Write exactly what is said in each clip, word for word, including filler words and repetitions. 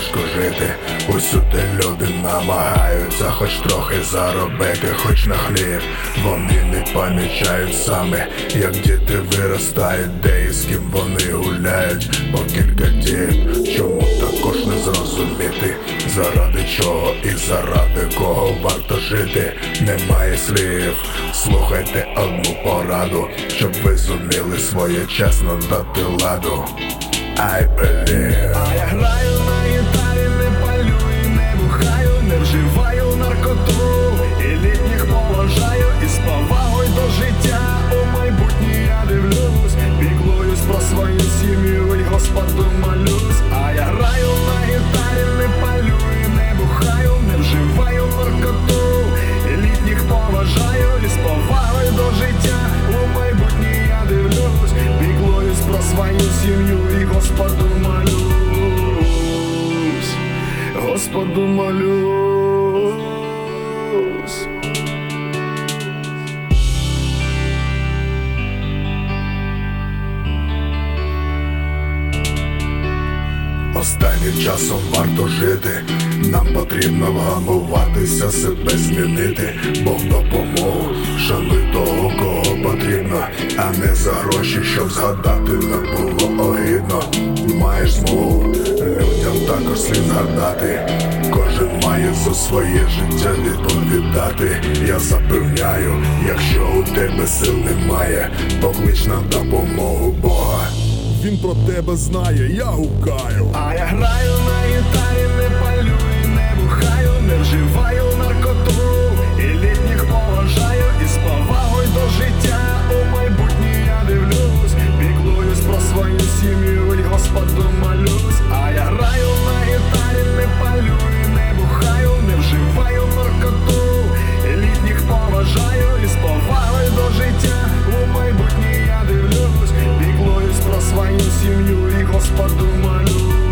важко жити. Усюди люди намагаються хоч трохи заробити, хоч на хліб. Вони не помічають саме, як діти виростають, де і з ким вони гуляють. По кілька діб, чому також не зрозуміти, заради чого і заради кого варто жити. Немає слів, слухайте одну пораду, щоб ви зуміли своєчасно дати ладу. I believe. А я граю на гітарі, не палю і не бухаю, не вживаю наркоту, і літніх поважаю, і з повагою до життя у майбутнє я дивлюсь, піклуюсь про свою сім'ю і Господу молюсь. А я граю на гітарі, не палю і не бухаю, не вживаю наркоту, і літніх поважаю, і з повагою до життя у майбутнє я дивлюсь, піклуюсь про свою сім'ю і Господу молюсь, Господу молюсь. Останнім часом варто жити, нам потрібно вгамуватися, себе змінити. Бог допомогу, шануй того, кого потрібно, а не за гроші, щоб згадати не було огидно. Маєш змогу, людям також слід згадати, кожен має за своє життя відповідати. Я запевняю, якщо у тебе сил немає, поклич на допомогу Бога. Він про тебе знає, я гукаю. А я граю на гітарі, не палю і не бухаю, не вживаю наркоту, і літніх поважаю, і з повагою до життя у майбутнє я дивлюсь, піклуюсь про свою сім'ю і Господу молюсь. А я граю на гітарі, не палю і не бухаю, не вживаю наркоту, і літніх поважаю, і з повагою до життя у майбутнє я дивлюсь, піклуюсь про свою сім'ю і Господу молюсь.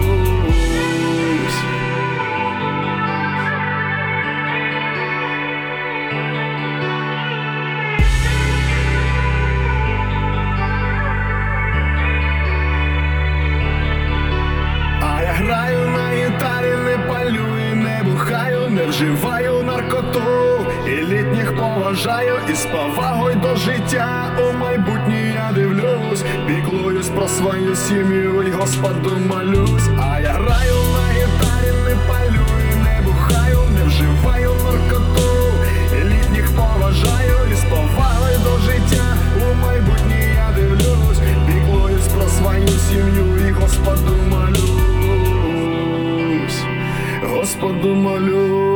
А я граю на гітарі, не палю і не бухаю, не вживаю наркоту, і літніх поважаю, і з повагою до життя у майбутнє я дивлюсь, піклуюсь про свою сім'ю і Господу молюсь. А я граю на гітарі, не палю і не бухаю, не вживаю наркоту, і літніх поважаю, і з повагою до життя у майбутнє я дивлюсь, піклуюсь про свою сім'ю і Господу молюсь, Господу молюсь.